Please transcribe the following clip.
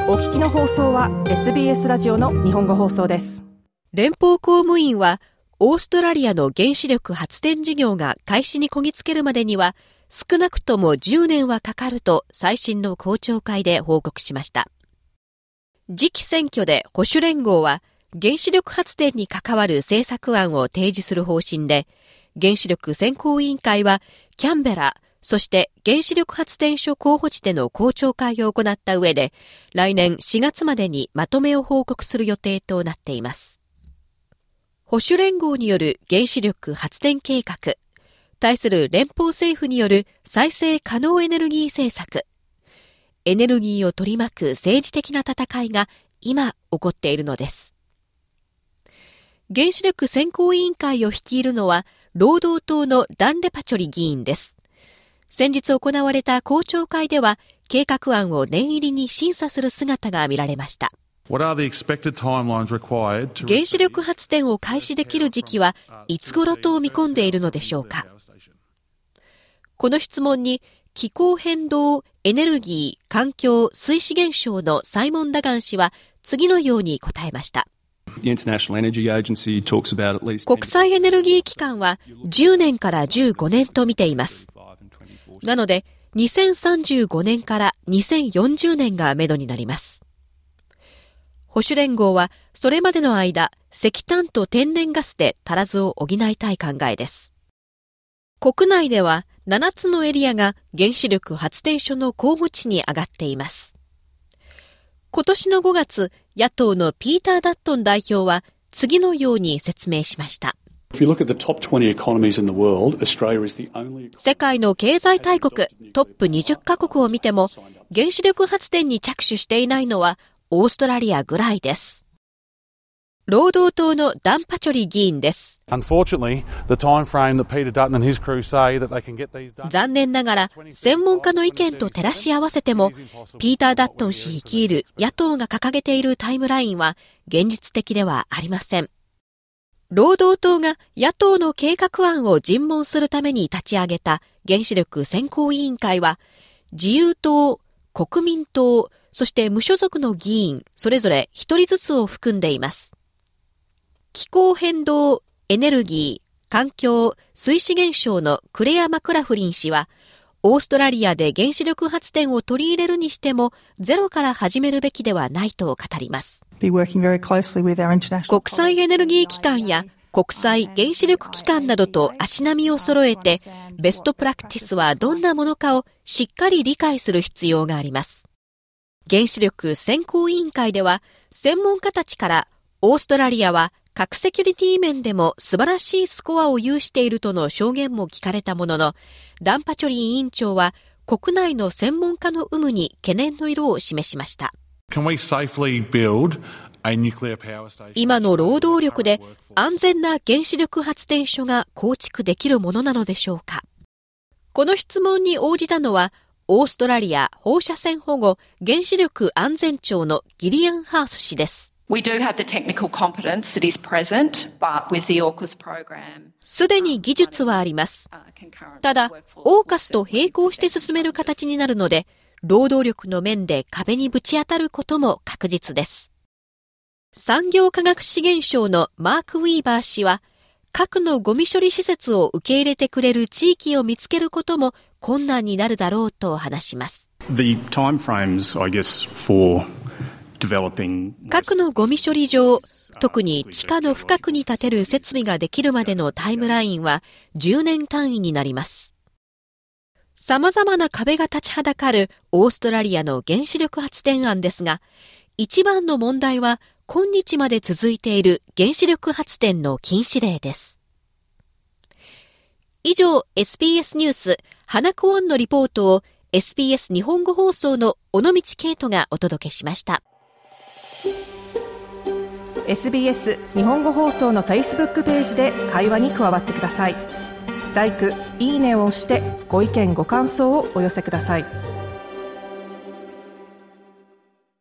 お聞きの放送は SBS ラジオの日本語放送です。 連邦公務員はオーストラリアの原子力発電事業が開始にこぎつけるまでには少なくとも10年はかかると最新の公聴会で報告しました。次期選挙で保守連合は原子力発電に関わる政策案を提示する方針で、原子力選考委員会はキャンベラ、そして原子力発電所候補地での公聴会を行った上で、来年4月までにまとめを報告する予定となっています。保守連合による原子力発電計画、対する連邦政府による再生可能エネルギー政策、エネルギーを取り巻く政治的な戦いが今起こっているのです。原子力選考委員会を率いるのは労働党のダン・レパチョリ議員です。先日行われた公聴会では計画案を念入りに審査する姿が見られました。原子力発電を開始できる時期はいつ頃と見込んでいるのでしょうか。この質問に気候変動、エネルギー、環境、水資源省のサイモン・ダガン氏は次のように答えました。国際エネルギー機関は10年から15年と見ています。なので2035年から2040年がめどになります。保守連合はそれまでの間、石炭と天然ガスで足らずを補いたい考えです。国内では7つのエリアが原子力発電所の候補地に上がっています。今年の5月、野党のピーター・ダットン代表は次のように説明しました。世界の経済大国トップ20カ国を見ても原子力発電に着手していないのはオーストラリアぐらいです。労働党のダン・パチョリ議員です。残念ながら専門家の意見と照らし合わせてもピーター・ダットン氏率いる野党が掲げているタイムラインは現実的ではありません。労働党が野党の計画案を尋問するために立ち上げた原子力選考委員会は自由党、国民党、そして無所属の議員それぞれ一人ずつを含んでいます。気候変動、エネルギー、環境、水資源省のクレア・マクラフリン氏は、オーストラリアで原子力発電を取り入れるにしても、ゼロから始めるべきではないと語ります。国際エネルギー機関や国際原子力機関などと足並みを揃えて、ベストプラクティスはどんなものかをしっかり理解する必要があります。原子力選考委員会では、専門家たちからオーストラリアは核セキュリティ面でも素晴らしいスコアを有しているとの証言も聞かれたものの、ダン・パチョリ委員長は国内の専門家の有無に懸念の色を示しました。今の労働力で安全な原子力発電所が構築できるものなのでしょうか。この質問に応じたのは、オーストラリア放射線保護原子力安全庁のギリアン・ハース氏です。すでに技術はあります。ただ、オーカスと並行して進める形になるので、労働力の面で壁にぶち当たることも確実です。産業科学資源省のマーク・ウィーバー氏は、核のゴミ処理施設を受け入れてくれる地域を見つけることも困難になるだろうと話します。核のゴミ処理場、特に地下の深くに建てる設備ができるまでのタイムラインは10年単位になります。様々な壁が立ちはだかるオーストラリアの原子力発電案ですが、一番の問題は今日まで続いている原子力発電の禁止令です。以上、SBS ニュース、花子湾のリポートを SBS 日本語放送の尾道圭人がお届けしました。 SBS 日本語放送の Facebook ページで会話に加わってください。LIKE、いいねを押してご意見ご感想をお寄せください。